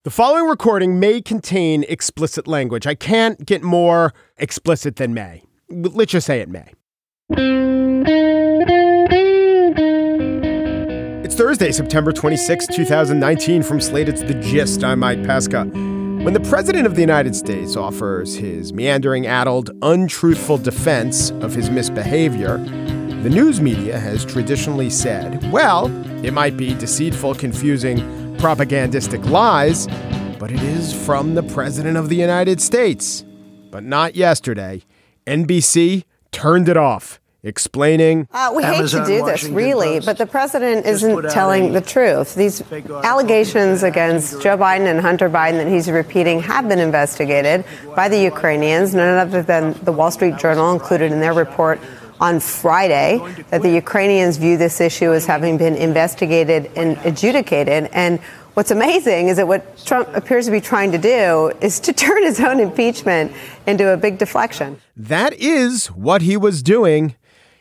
The following recording may contain explicit language. I can't get more explicit than may. Let's just say it may. It's Thursday, September 26, 2019. From Slate, it's The Gist. I'm Mike Pesca. When the President of the United States offers his meandering, addled, untruthful defense of his misbehavior, the news media has traditionally said, well, it might be deceitful, confusing, propagandistic lies, but it is from the President of the United States. But not yesterday. NBC turned it off, explaining, we hate to do this, really, but the president isn't telling the truth. These allegations against Joe Biden and Hunter Biden that he's repeating have been investigated by the Ukrainians, none other than the Wall Street Journal included in their report on Friday that the Ukrainians view this issue as having been investigated and adjudicated. And what's amazing is that what Trump appears to be trying to do is to turn his own impeachment into a big deflection. That is what he was doing.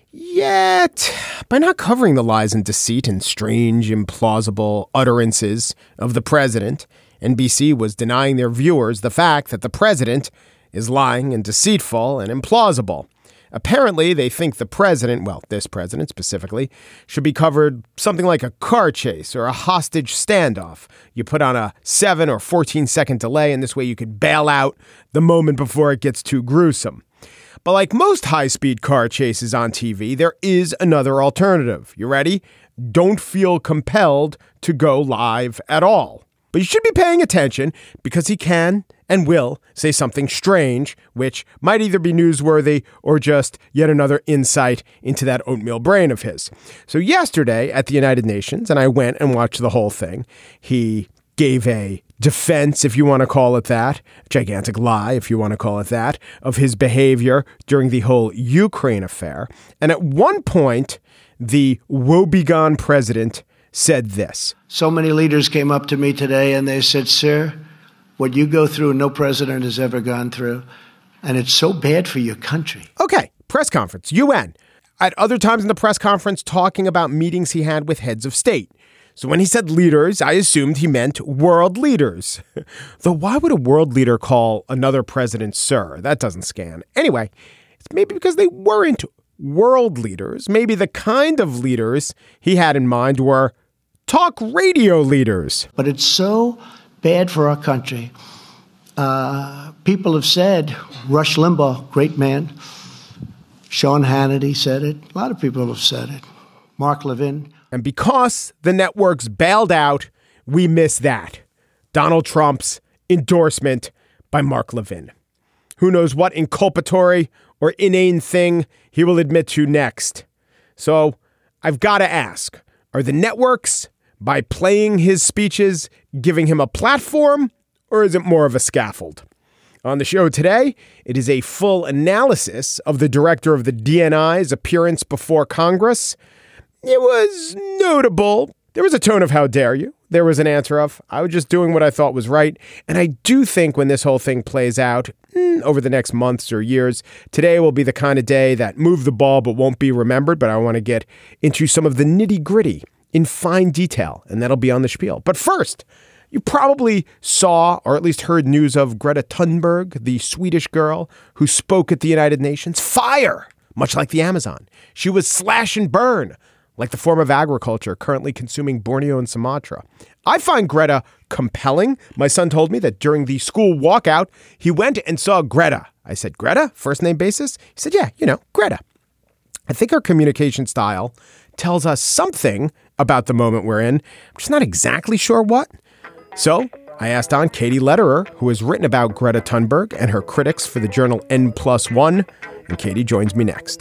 Yet, by not covering the lies and deceit and strange, implausible utterances of the president, NBC was denying their viewers the fact that the president is lying and deceitful and implausible. Apparently, they think the president, well, this president specifically, should be covered something like a car chase or a hostage standoff. You put on a 7 or 14-second delay, and this way you could bail out the moment before it gets too gruesome. But like most high-speed car chases on TV, there is another alternative. You ready? Don't feel compelled to go live at all. But you should be paying attention because he can and will say something strange, which might either be newsworthy or just yet another insight into that oatmeal brain of his. So yesterday at the United Nations, and I went and watched the whole thing, he gave a defense, if you want to call it that, gigantic lie, if you want to call it that, of his behavior during the whole Ukraine affair. And at one point, the woebegone president said this. So many leaders came up to me today and they said, sir, what you go through, no president has ever gone through. And it's so bad for your country. Okay, press conference, UN. At other times in the press conference, talking about meetings he had with heads of state. So when he said leaders, I assumed he meant world leaders. Though why would a world leader call another president sir? That doesn't scan. Anyway, it's maybe because they weren't world leaders. Maybe the kind of leaders he had in mind were talk radio leaders. But it's so bad for our country. People have said, Rush Limbaugh, great man. Sean Hannity said it. A lot of people have said it. Mark Levin. And because the networks bailed out, we miss that. Donald Trump's endorsement by Mark Levin. Who knows what inculpatory or inane thing he will admit to next. So I've got to ask, are the networks, by playing his speeches, giving him a platform, or is it more of a scaffold? On the show today, it is a full analysis of the director of the DNI's appearance before Congress. It was notable. There was a tone of how dare you. There was an answer of I was just doing what I thought was right. And I do think when this whole thing plays out over the next months or years, today will be the kind of day that moved the ball but won't be remembered. But I want to get into some of the nitty gritty in fine detail, and that'll be on the spiel. But first, you probably saw or at least heard news of Greta Thunberg, the Swedish girl who spoke at the United Nations. Fire, much like the Amazon. She was slash and burn, like the form of agriculture currently consuming Borneo and Sumatra. I find Greta compelling. My son told me that during the school walkout, he went and saw Greta. I said, Greta, first name basis? He said, yeah, Greta. I think her communication style tells us something about the moment we're in. I'm just not exactly sure what. So I asked on Katie Lederer, who has written about Greta Thunberg and her critics for the journal N+1. And Katie joins me next.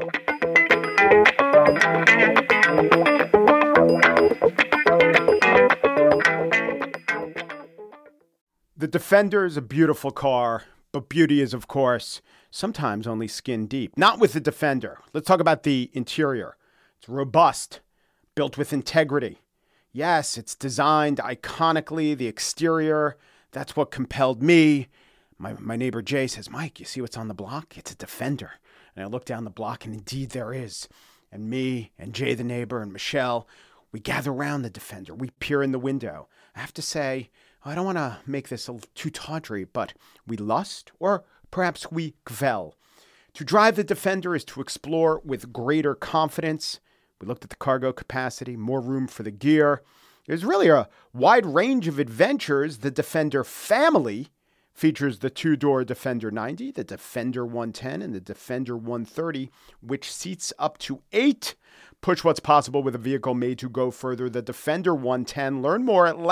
The Defender is a beautiful car, but beauty is, of course, sometimes only skin deep. Not with the Defender. Let's talk about the interior. It's robust, built with integrity. Yes, it's designed iconically. The exterior, that's what compelled me. My neighbor Jay says, Mike, you see what's on the block? It's a Defender. And I look down the block, and indeed there is. And me and Jay, the neighbor, and Michelle, we gather around the Defender. We peer in the window. I have to say, I don't want to make this too tawdry, but we lust or perhaps we kvel. To drive the Defender is to explore with greater confidence. We looked at the cargo capacity, more room for the gear. There's really a wide range of adventures. The Defender family features the two-door Defender 90, the Defender 110, and the Defender 130, which seats up to 8. Push what's possible with a vehicle made to go further. The Defender 110. Learn more at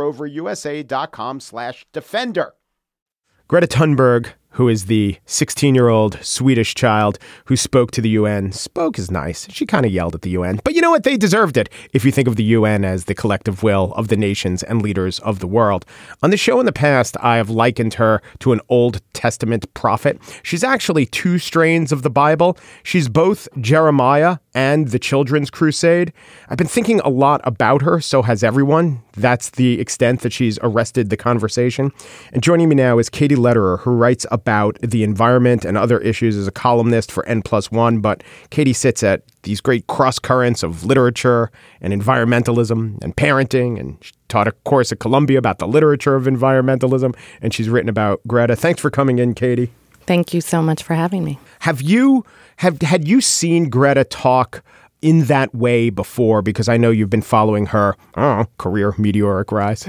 LandRoverUSA.com/Defender. Greta Thunberg, who is the 16-year-old Swedish child who spoke to the UN. Spoke is nice. She kind of yelled at the UN. But you know what? They deserved it if you think of the UN as the collective will of the nations and leaders of the world. On the show in the past, I have likened her to an Old Testament prophet. She's actually 2 strains of the Bible. She's both Jeremiah and the Children's Crusade. I've been thinking a lot about her. So has everyone. That's the extent that she's arrested the conversation. And joining me now is Katie Lederer, who writes about the environment and other issues as a columnist for N+1. But Katie sits at these great cross currents of literature and environmentalism and parenting. And she taught a course at Columbia about the literature of environmentalism. And she's written about Greta. Thanks for coming in, Katie. Thank you so much for having me. Had you seen Greta talk in that way before? Because I know you've been following her career meteoric rise.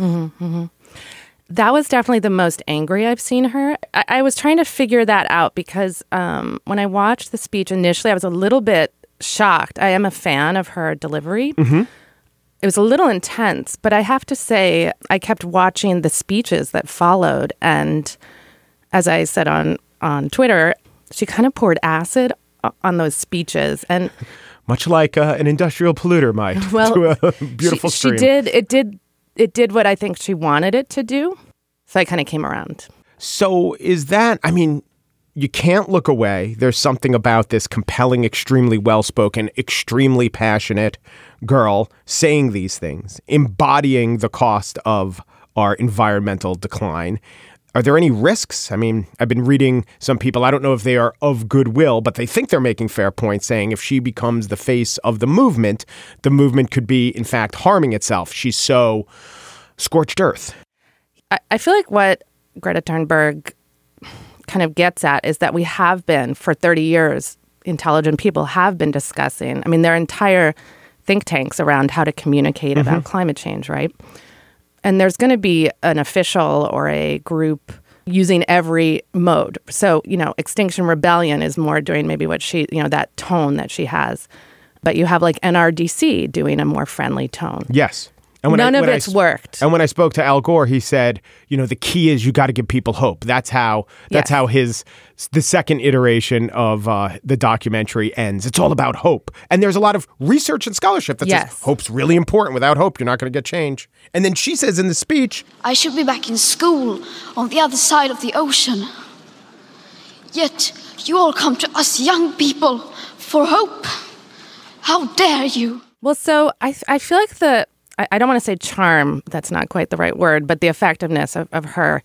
That was definitely the most angry I've seen her. I was trying to figure that out because when I watched the speech initially, I was a little bit shocked. I am a fan of her delivery. It was a little intense, but I have to say I kept watching the speeches that followed. And as I said on Twitter, she kind of poured acid on those speeches. And much like an industrial polluter might to a beautiful stream. It did what I think she wanted it to do. So I kind of came around. So is that, I mean, you can't look away. There's something about this compelling, extremely well-spoken, extremely passionate girl saying these things, embodying the cost of our environmental decline. Are there any risks? I mean, I've been reading some people, I don't know if they are of goodwill, but they think they're making fair points, saying if she becomes the face of the movement could be, in fact, harming itself. She's so scorched earth. I feel like what Greta Thunberg kind of gets at is that we have been, for 30 years, intelligent people have been discussing, I mean, their entire think tanks around how to communicate about climate change, right? And there's going to be an official or a group using every mode. So, Extinction Rebellion is more doing maybe what she, that tone that she has. But you have like NRDC doing a more friendly tone. Yes. And None of it's worked. And when I spoke to Al Gore, he said, the key is you got to give people hope. That's how the second iteration of the documentary ends. It's all about hope. And there's a lot of research and scholarship that says hope's really important. Without hope, you're not going to get change. And then she says in the speech, I should be back in school on the other side of the ocean. Yet you all come to us young people for hope. How dare you? Well, so I feel like I don't want to say charm, that's not quite the right word, but the effectiveness of her.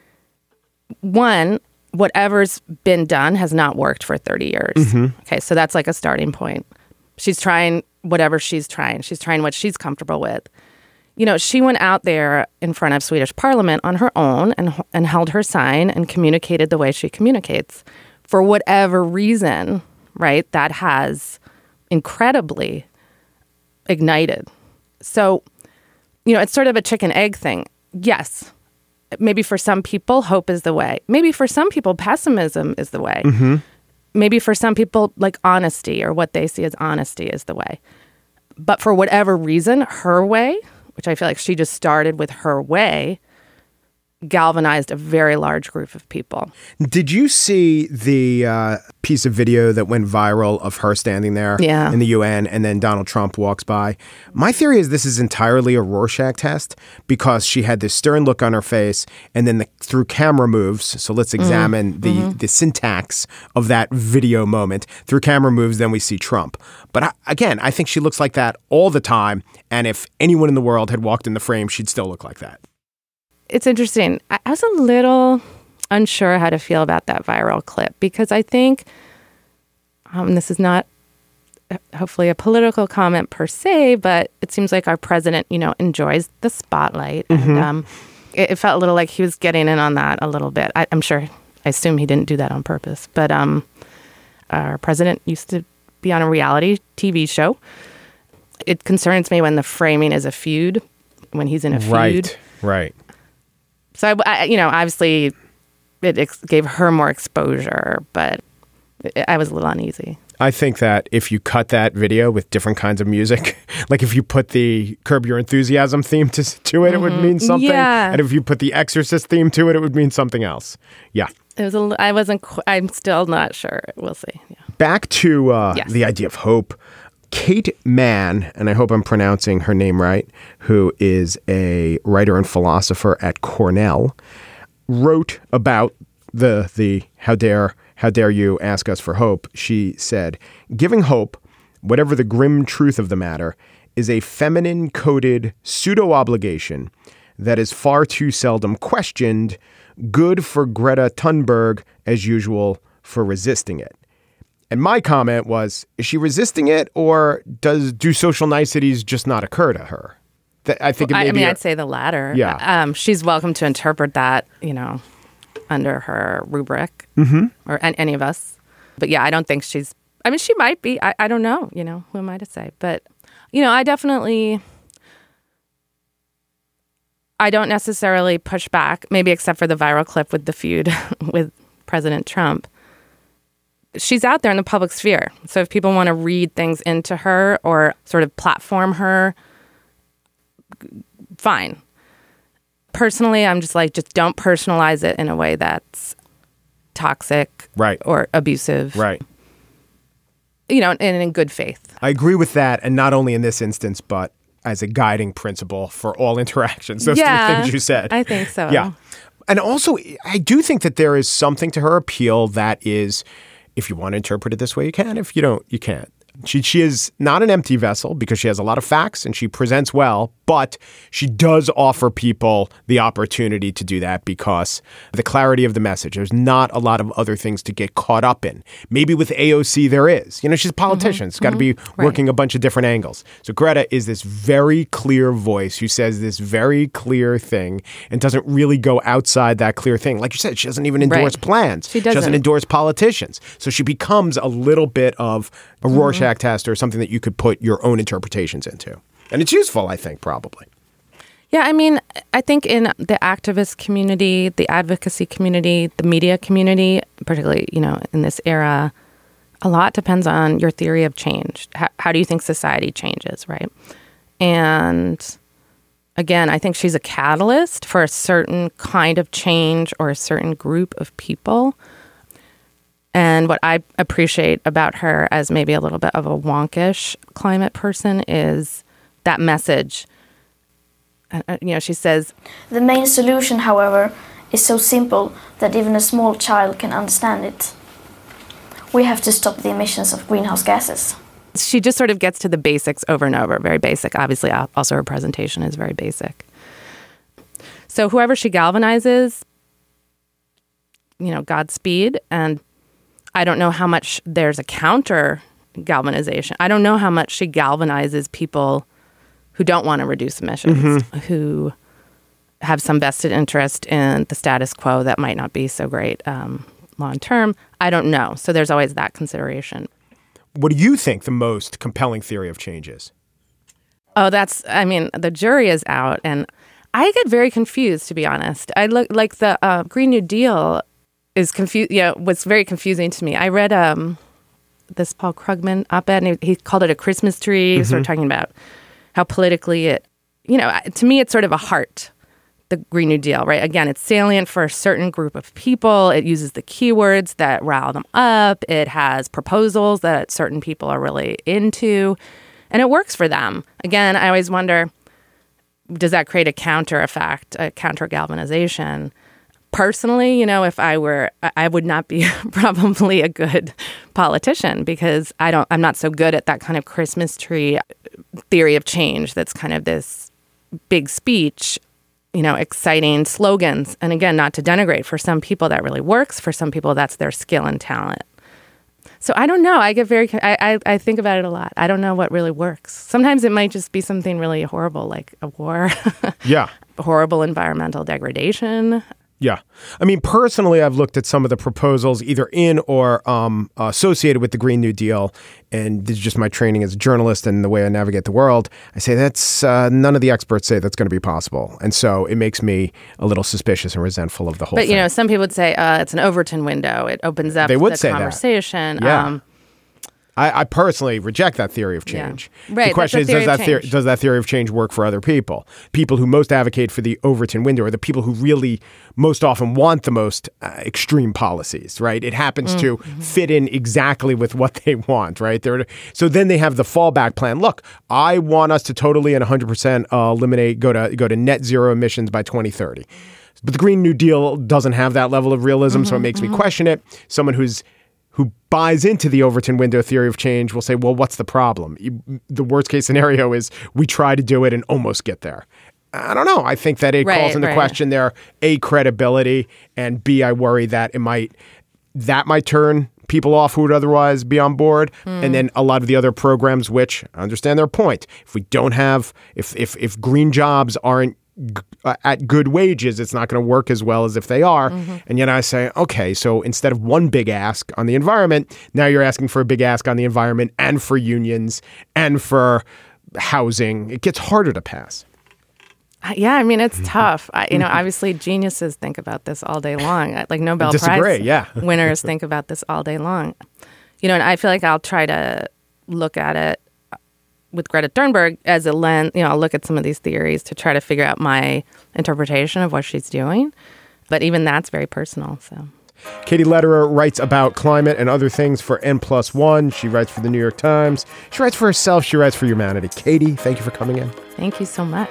One, whatever's been done has not worked for 30 years. Okay, so that's like a starting point. She's trying whatever she's trying. She's trying what she's comfortable with. She went out there in front of Swedish Parliament on her own and held her sign and communicated the way she communicates. For whatever reason, right, that has incredibly ignited. So, it's sort of a chicken-egg thing. Yes, maybe for some people, hope is the way. Maybe for some people, pessimism is the way. Maybe for some people, like honesty or what they see as honesty is the way. But for whatever reason, her way, which I feel like she just started with her way, galvanized a very large group of people. Did you see the piece of video that went viral of her standing there in the UN and then Donald Trump walks by? My theory is this is entirely a Rorschach test because she had this stern look on her face and then through camera moves. So let's examine the syntax of that video moment. Through camera moves, then we see Trump. But I think she looks like that all the time. And if anyone in the world had walked in the frame, she'd still look like that. It's interesting. I was a little unsure how to feel about that viral clip because I think this is not hopefully a political comment per se, but it seems like our president, enjoys the spotlight. And it felt a little like he was getting in on that a little bit. I assume he didn't do that on purpose. But our president used to be on a reality TV show. It concerns me when the framing is a feud, when he's in a feud. Right. So, obviously it gave her more exposure, but I was a little uneasy. I think that if you cut that video with different kinds of music, like if you put the Curb Your Enthusiasm theme to it, it would mean something. Yeah. And if you put the Exorcist theme to it, it would mean something else. Yeah. I'm still not sure. We'll see. Yeah. Back to the idea of hope. Kate Manne, and I hope I'm pronouncing her name right, who is a writer and philosopher at Cornell, wrote about the how dare you ask us for hope. She said, giving hope, whatever the grim truth of the matter, is a feminine-coded pseudo-obligation that is far too seldom questioned, good for Greta Thunberg, as usual, for resisting it. And my comment was, is she resisting it, or do social niceties just not occur to her? I think I'd say the latter. Yeah. She's welcome to interpret that, under her rubric, or any of us. But yeah, I don't think she might be. I don't know. Who am I to say? But I don't necessarily push back. Maybe except for the viral clip with the feud with President Trump. She's out there in the public sphere. So if people want to read things into her or sort of platform her, fine. Personally, I'm just don't personalize it in a way that's toxic or abusive. Right. And in good faith. I agree with that. And not only in this instance, but as a guiding principle for all interactions. Those three things you said. I think so. Yeah. And also, I do think that there is something to her appeal that is, if you want to interpret it this way, you can. If you don't, you can't. She is not an empty vessel because she has a lot of facts and she presents well, but she does offer people the opportunity to do that because of the clarity of the message. There's not a lot of other things to get caught up in. Maybe with AOC there is. She's a politician. It's got to be working a bunch of different angles. So Greta is this very clear voice who says this very clear thing and doesn't really go outside that clear thing. Like you said, she doesn't even endorse plans. She doesn't endorse politicians. So she becomes a little bit of a Rorschach test or something that you could put your own interpretations into. And it's useful, I think, probably. Yeah, I think in the activist community, the advocacy community, the media community, particularly, in this era, a lot depends on your theory of change. How do you think society changes, right? And again, I think she's a catalyst for a certain kind of change or a certain group of people. And what I appreciate about her as maybe a little bit of a wonkish climate person is that message. She says, the main solution, however, is so simple that even a small child can understand it. We have to stop the emissions of greenhouse gases. She just sort of gets to the basics over and over, very basic. Obviously, also her presentation is very basic. So whoever she galvanizes, Godspeed. And I don't know how much there's a counter galvanization. I don't know how much she galvanizes people who don't want to reduce emissions, who have some vested interest in the status quo that might not be so great long term. I don't know. So there's always that consideration. What do you think the most compelling theory of change is? Oh, the jury is out. And I get very confused, to be honest. I look like the Green New Deal is confused. Was very confusing to me. I read this Paul Krugman op-ed, and he called it a Christmas tree. Sort of talking about how politically it, to me, it's sort of a heart, the Green New Deal, right? Again, it's salient for a certain group of people. It uses the keywords that rile them up. It has proposals that certain people are really into, and it works for them. Again, I always wonder, does that create a counter effect, a counter galvanization? Personally, if I would not be probably a good politician because I'm not so good at that kind of Christmas tree theory of change. That's kind of this big speech, exciting slogans. And again, not to denigrate, for some people that really works. For some people, that's their skill and talent. So I don't know. I get I think about it a lot. I don't know what really works. Sometimes it might just be something really horrible, like a war. Yeah. horrible environmental degradation. Yeah. I mean, personally, I've looked at some of the proposals either in or associated with the Green New Deal. And this is just my training as a journalist and the way I navigate the world. I say that's none of the experts say that's going to be possible. And so it makes me a little suspicious and resentful of the whole thing. But, you know, some people would say it's an Overton window. It opens up the conversation. Yeah. I personally reject that theory of change. Yeah. Right. The question is, does that theory of change work for other people? People who most advocate for the Overton window are the people who really most often want the most extreme policies, right? It happens to fit in exactly with what they want, right? So then they have the fallback plan. Look, I want us to totally and 100% eliminate, go to net zero emissions by 2030. But the Green New Deal doesn't have that level of realism, so it makes me question it. Someone who buys into the Overton window theory of change will say, well, what's the problem? The worst case scenario is we try to do it and almost get there. I don't know. I think that it calls into question their A, credibility, and B, I worry that that might turn people off who would otherwise be on board. And then a lot of the other programs, which I understand their point. If we don't have, if green jobs aren't at good wages, it's not going to work as well as if they are. And yet I say, okay, so instead of one big ask on the environment, now you're asking for a big ask on the environment and for unions and for housing. It gets harder to pass. Yeah, I mean, it's tough. Obviously geniuses think about this all day long. Like Nobel Prize winners think about this all day long. And I feel like I'll try to look at it with Greta Thunberg as a lens. I'll look at some of these theories to try to figure out my interpretation of what she's doing. But even that's very personal. So Katie Lederer writes about climate and other things for N+1. She writes for the New York Times. She writes for herself. She writes for Humanity. Katie, thank you for coming in. Thank you so much.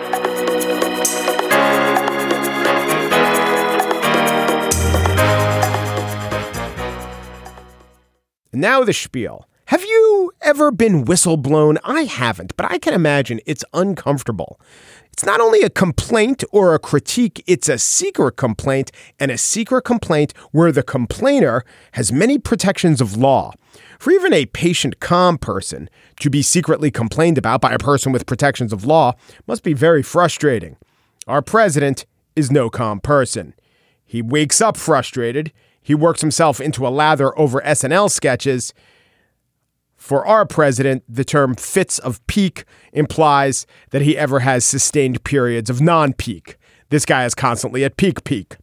Now the spiel. Have you ever been whistleblown? I haven't, but I can imagine it's uncomfortable. It's not only a complaint or a critique, it's a secret complaint, and a secret complaint where the complainer has many protections of law. For even a patient, calm person to be secretly complained about by a person with protections of law must be very frustrating. Our president is no calm person. He wakes up frustrated. He works himself into a lather over SNL sketches. For our president, the term fits of peak implies that he ever has sustained periods of non-peak. This guy is constantly at peak. This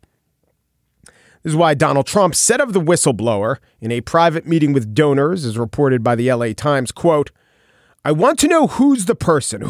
is why Donald Trump said of the whistleblower in a private meeting with donors, as reported by the LA Times, quote, "I want to know who's the person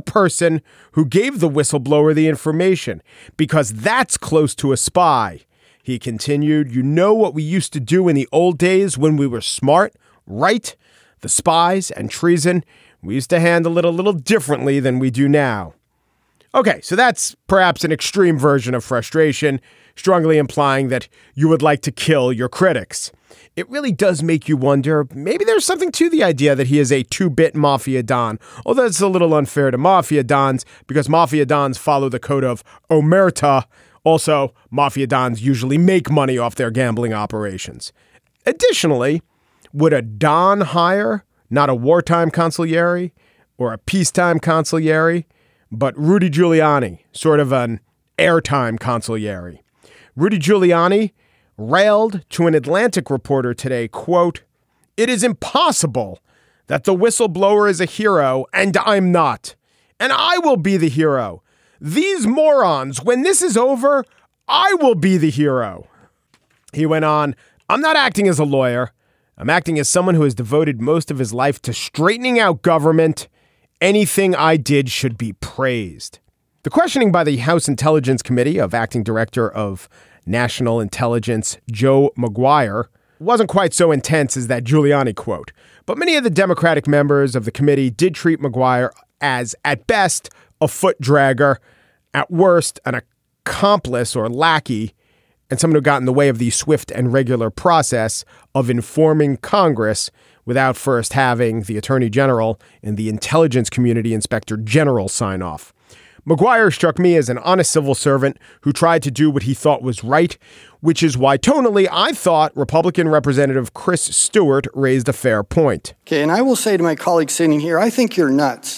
who gave the whistleblower the information, because that's close to a spy." He continued, "You know what we used to do in the old days when we were smart, right? The spies and treason, we used to handle it a little differently than we do now." Okay, so that's perhaps an extreme version of frustration, strongly implying that you would like to kill your critics. It really does make you wonder, maybe there's something to the idea that he is a two-bit mafia don, although it's a little unfair to mafia dons because mafia dons follow the code of omerta. Also, mafia dons usually make money off their gambling operations. Additionally, would a don hire not a wartime consigliere or a peacetime consigliere, but Rudy Giuliani, sort of an airtime consigliere? Rudy Giuliani railed to an Atlantic reporter today, quote, "It is impossible that the whistleblower is a hero and I'm not. And I will be the hero. These morons, when this is over, I will be the hero." He went on, "I'm not acting as a lawyer. I'm acting as someone who has devoted most of his life to straightening out government. Anything I did should be praised." The questioning by the House Intelligence Committee of Acting Director of National Intelligence Joe Maguire wasn't quite so intense as that Giuliani quote. But many of the Democratic members of the committee did treat Maguire as, at best, a foot dragger, at worst, an accomplice or lackey, and someone who got in the way of the swift and regular process of informing Congress without first having the Attorney General and the Intelligence Community Inspector General sign off. Maguire struck me as an honest civil servant who tried to do what he thought was right, which is why tonally I thought Republican Representative Chris Stewart raised a fair point. Okay, and I will say to my colleagues sitting here, I think you're nuts.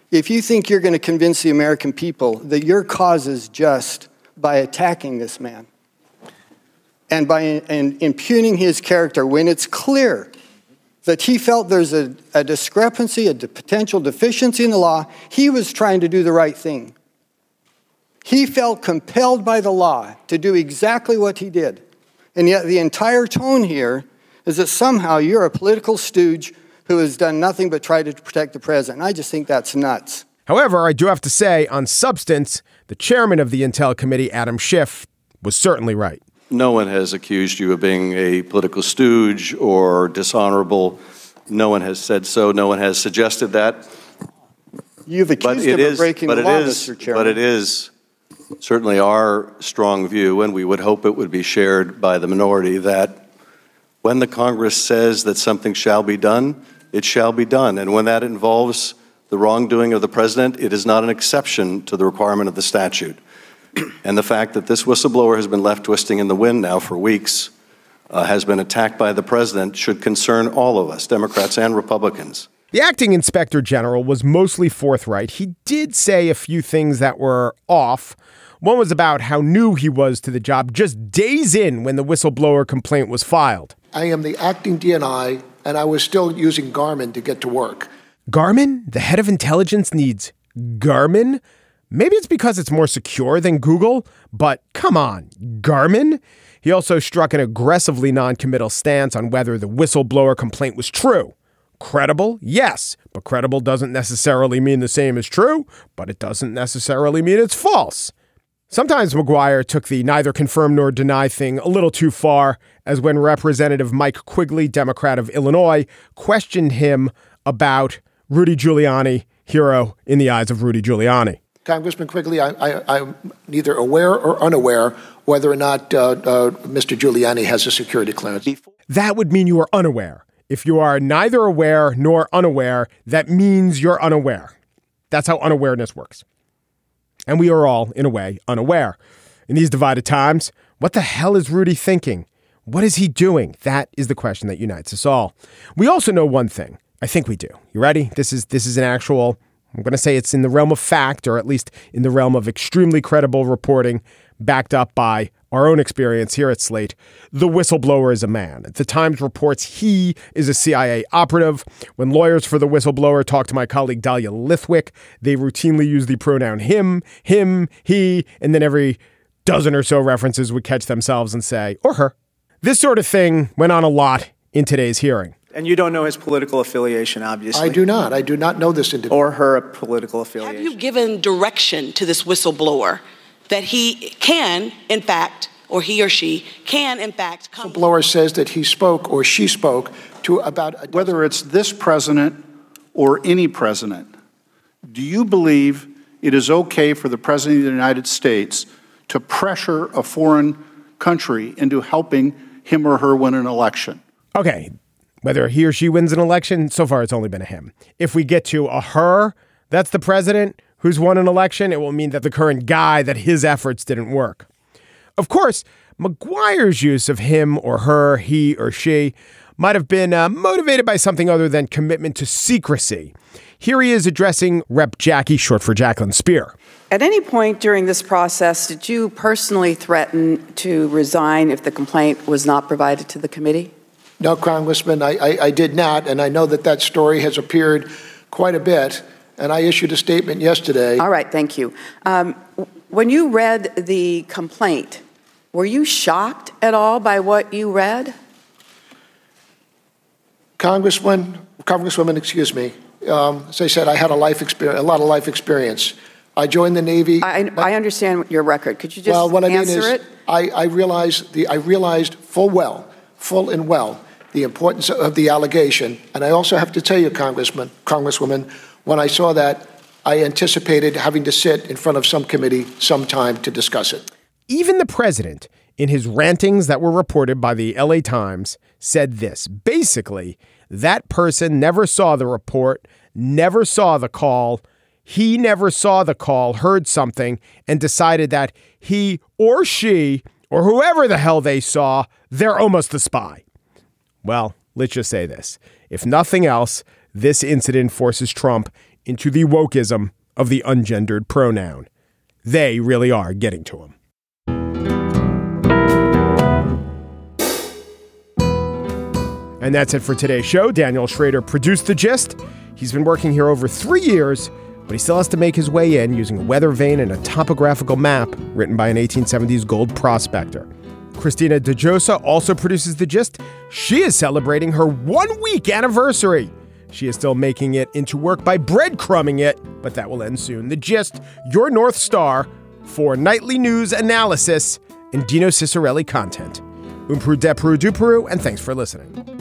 if you think you're going to convince the American people that your cause is just by attacking this man and by impugning his character when it's clear that he felt there's a discrepancy, a potential deficiency in the law, he was trying to do the right thing. He felt compelled by the law to do exactly what he did. And yet the entire tone here is that somehow you're a political stooge who has done nothing but try to protect the president. I just think that's nuts. However, I do have to say, on substance, the chairman of the Intel Committee, Adam Schiff, was certainly right. No one has accused you of being a political stooge or dishonorable. No one has said so. No one has suggested that. You've accused him of breaking the law, Mr. Chairman. But it is certainly our strong view, and we would hope it would be shared by the minority, that when the Congress says that something shall be done, it shall be done. And when that involves the wrongdoing of the president, it is not an exception to the requirement of the statute. And the fact that this whistleblower has been left twisting in the wind now for weeks, has been attacked by the president, should concern all of us, Democrats and Republicans. The acting inspector general was mostly forthright. He did say a few things that were off. One was about how new he was to the job just days in when the whistleblower complaint was filed. I am the acting DNI, and I was still using Garmin to get to work. Garmin? The head of intelligence needs Garmin? Maybe it's because it's more secure than Google, but come on, Garmin? He also struck an aggressively non-committal stance on whether the whistleblower complaint was true. Credible? Yes, but credible doesn't necessarily mean the same as true, but it doesn't necessarily mean it's false. Sometimes McGuire took the neither confirm nor deny thing a little too far, as when Representative Mike Quigley, Democrat of Illinois, questioned him about Rudy Giuliani, hero in the eyes of Rudy Giuliani. Congressman Quigley, I'm neither aware or unaware whether or not Mr. Giuliani has a security clearance. That would mean you are unaware. If you are neither aware nor unaware, that means you're unaware. That's how unawareness works. And we are all, in a way, unaware. In these divided times, what the hell is Rudy thinking? What is he doing? That is the question that unites us all. We also know one thing. I think we do. You ready? This is an actual, I'm going to say it's in the realm of fact, or at least in the realm of extremely credible reporting, backed up by our own experience here at Slate. The whistleblower is a man. The Times reports he is a CIA operative. When lawyers for the whistleblower talk to my colleague Dahlia Lithwick, they routinely use the pronoun him, he, and then every dozen or so references would catch themselves and say, or her. This sort of thing went on a lot in today's hearing. And you don't know his political affiliation, obviously. I do not. I do not know this individual. Or her political affiliation. Have you given direction to this whistleblower that he can, in fact, or he or she can, in fact, come? The whistleblower says that he spoke or she spoke to about whether it's this president or any president, do you believe it is okay for the president of the United States to pressure a foreign country into helping him or her win an election? Okay. Whether he or she wins an election, so far it's only been a him. If we get to a her, that's the president who's won an election, it will mean that the current guy, that his efforts didn't work. Of course, McGuire's use of him or her, he or she, might have been motivated by something other than commitment to secrecy. Here he is addressing Rep. Jackie, short for Jacqueline Spear. At any point during this process, did you personally threaten to resign if the complaint was not provided to the committee? No, Congressman, I did not, and I know that story has appeared quite a bit, and I issued a statement yesterday. All right, thank you. When you read the complaint, were you shocked at all by what you read? Congresswoman, excuse me. As I said, I had a lot of life experience. I joined the Navy. I understand your record. Could you just answer it? I realized full and well, the importance of the allegation. And I also have to tell you, Congresswoman, when I saw that, I anticipated having to sit in front of some committee sometime to discuss it. Even the president, in his rantings that were reported by the LA Times, said this. Basically, that person never saw the report, never saw the call. He never saw the call, heard something, and decided that he or she, or whoever the hell they saw, they're almost the spy. Well, let's just say this. If nothing else, this incident forces Trump into the wokeism of the ungendered pronoun. They really are getting to him. And that's it for today's show. Daniel Schrader produced The Gist. He's been working here over 3 years, but he still has to make his way in using a weather vane and a topographical map written by an 1870s gold prospector. Christina DeJosa also produces The Gist. She is celebrating her 1-week anniversary. She is still making it into work by breadcrumbing it, but that will end soon. The Gist, your North Star for nightly news analysis and Dino Ciccarelli content. Peru, and thanks for listening.